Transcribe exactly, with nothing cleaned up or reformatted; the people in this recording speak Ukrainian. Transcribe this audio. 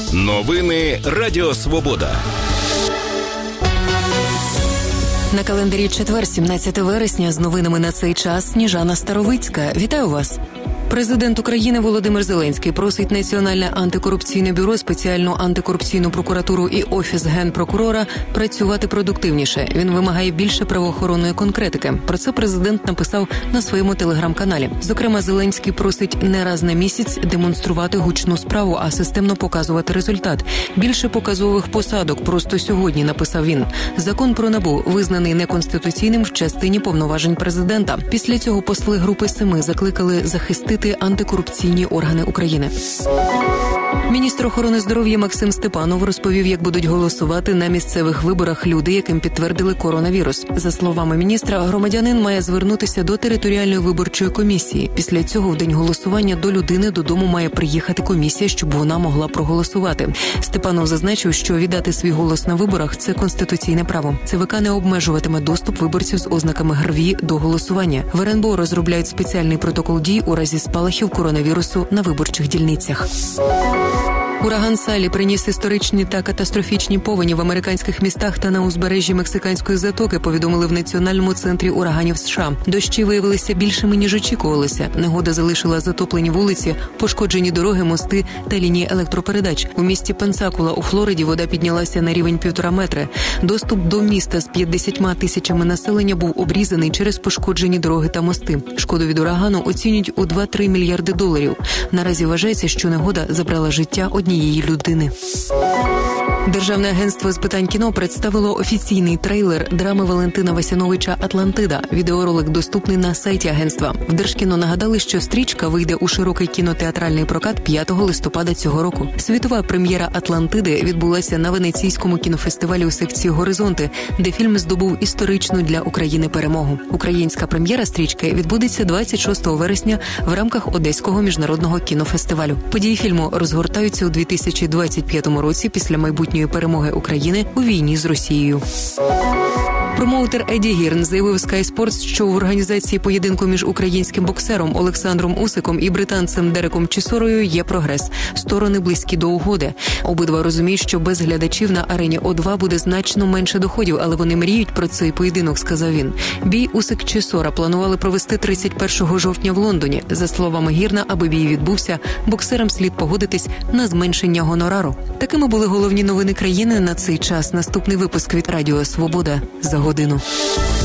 Новини Радіо Свобода. На календарі четвер, сімнадцяте вересня, з новинами на цей час Сніжана Старовицька. Вітаю вас! Президент України Володимир Зеленський просить Національне антикорупційне бюро, спеціальну антикорупційну прокуратуру і Офіс Генпрокурора працювати продуктивніше. Він вимагає більше правоохоронної конкретики. Про це президент написав на своєму телеграм-каналі. Зокрема, Зеленський просить не раз на місяць демонструвати гучну справу, а системно показувати результат. Більше показових посадок просто сьогодні, написав він. Закон про НАБУ визнаний неконституційним в частині повноважень президента. Після цього посли Групи Семи закликали захистити антикорупційні органи України. Міністр охорони здоров'я Максим Степанов розповів, як будуть голосувати на місцевих виборах люди, яким підтвердили коронавірус. За словами міністра, громадянин має звернутися до територіальної виборчої комісії. Після цього в день голосування до людини додому має приїхати комісія, щоб вона могла проголосувати. Степанов зазначив, що віддати свій голос на виборах – це конституційне право. ЦВК не обмежуватиме доступ виборців з ознаками ГРВІ до голосування. В РНБО розробляють спеціальний протокол дій у разі спалахів коронавірусу на виборчих дільницях. Ураган Салі приніс історичні та катастрофічні повені в американських містах та на узбережжі Мексиканської затоки, повідомили в Національному центрі ураганів США. Дощі виявилися більшими, ніж очікувалося. Негода залишила затоплені вулиці, пошкоджені дороги, мости та лінії електропередач. У місті Пенсакула у Флориді вода піднялася на рівень півтора метри. Доступ до міста з п'ятдесятьма тисячами населення був обрізаний через пошкоджені дороги та мости. Шкоду від урагану оцінюють у два-три мільярди доларів. Наразі вважається, що негода забрала життя однієї людини. Державне агентство з питань кіно представило офіційний трейлер драми Валентина Васяновича «Атлантида». Відеоролик доступний на сайті агентства. В Держкіно нагадали, що стрічка вийде у широкий кінотеатральний прокат п'ятого листопада цього року. Світова прем'єра «Атлантиди» відбулася на Венеційському кінофестивалі у секції «Горизонти», де фільм здобув історичну для України перемогу. Українська прем'єра стрічки відбудеться двадцять шостого вересня в рамках Одеського міжнародного кінофестивалю. Події фільму розгортаються у дві тисячі двадцять п'ятому році після майбутньої перемоги України у війні з Росією. Промоутер Еді Гірн заявив Sky Sports, що в організації поєдинку між українським боксером Олександром Усиком і британцем Дереком Чісорою є прогрес. Сторони близькі до угоди. Обидва розуміють, що без глядачів на арені О два буде значно менше доходів, але вони мріють про цей поєдинок, сказав він. Бій Усик-Чісора планували провести тридцять першого жовтня в Лондоні. За словами Гірна, аби бій відбувся, боксерам слід погодитись на зменшення гонорару. Такими були головні новини країни на цей час. Наступний випуск від Радіо Свобода за годину.